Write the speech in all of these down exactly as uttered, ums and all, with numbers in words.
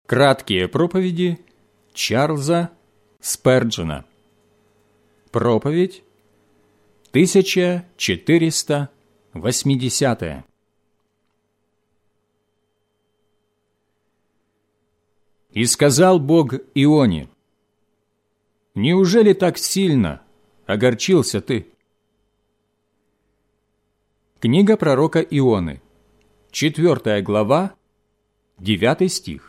Краткие проповеди Чарльза Сперджена. Проповедь тысяча четыреста восьмидесятая. «И сказал Бог Ионе: неужели так сильно огорчился ты?» Книга пророка Ионы, четвертая глава, девятый стих.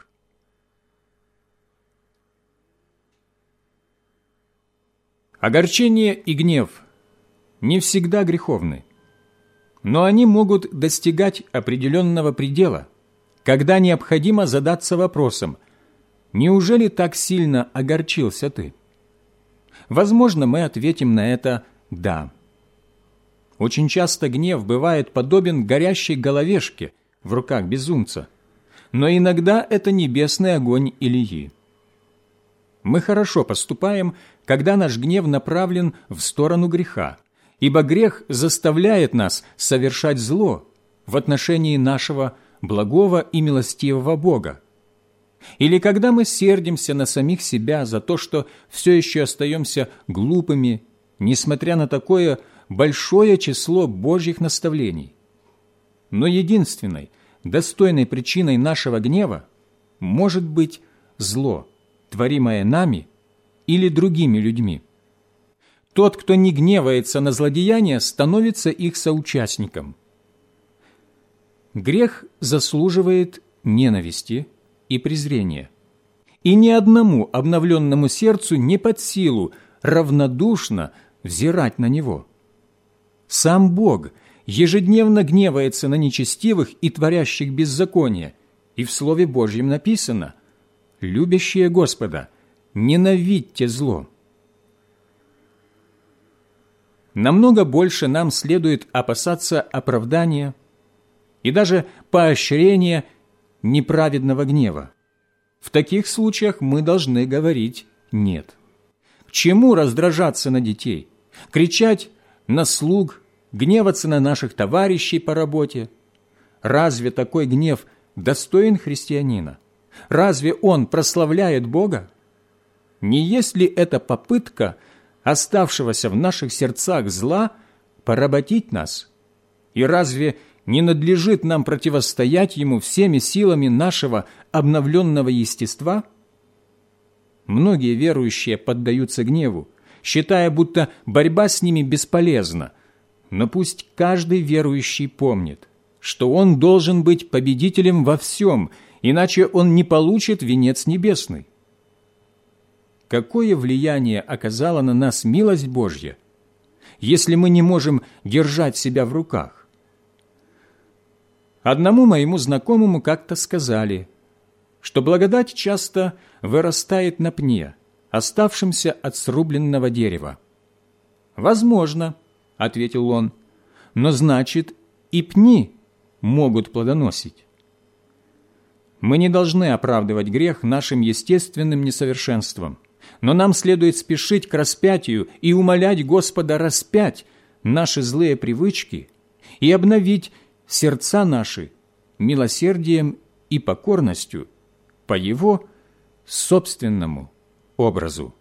Огорчение и гнев не всегда греховны, но они могут достигать определенного предела, когда необходимо задаться вопросом: неужели так сильно огорчился ты? Возможно, мы ответим на это «да». Очень часто гнев бывает подобен горящей головешке в руках безумца, но иногда это небесный огонь Илии. Мы хорошо поступаем, когда наш гнев направлен в сторону греха, ибо грех заставляет нас совершать зло в отношении нашего благого и милостивого Бога. Или когда мы сердимся на самих себя за то, что все еще остаемся глупыми, несмотря на такое большое число Божьих наставлений. Но единственной, достойной причиной нашего гнева может быть зло, творимое нами или другими людьми. Тот, кто не гневается на злодеяния, становится их соучастником. Грех заслуживает ненависти и презрения, и ни одному обновленному сердцу не под силу равнодушно взирать на него. Сам Бог ежедневно гневается на нечестивых и творящих беззаконие, и в Слове Божьем написано: «Любящие Господа, ненавидьте зло». Намного больше нам следует опасаться оправдания и даже поощрения неправедного гнева. В таких случаях мы должны говорить «нет». К чему раздражаться на детей, кричать на слуг, гневаться на наших товарищей по работе? Разве такой гнев достоин христианина? Разве он прославляет Бога? Не есть ли это попытка оставшегося в наших сердцах зла поработить нас? И разве не надлежит нам противостоять ему всеми силами нашего обновленного естества? Многие верующие поддаются гневу, считая, будто борьба с ними бесполезна. Но пусть каждый верующий помнит, что он должен быть победителем во всем, иначе он не получит венец небесный. Какое влияние оказала на нас милость Божья, если мы не можем держать себя в руках? Одному моему знакомому как-то сказали, что благодать часто вырастает на пне, оставшемся от срубленного дерева. «Возможно», — ответил он, — «но значит, и пни могут плодоносить». Мы не должны оправдывать грех нашим естественным несовершенством, но нам следует спешить к распятию и умолять Господа распять наши злые привычки и обновить сердца наши милосердием и покорностью по Его собственному образу.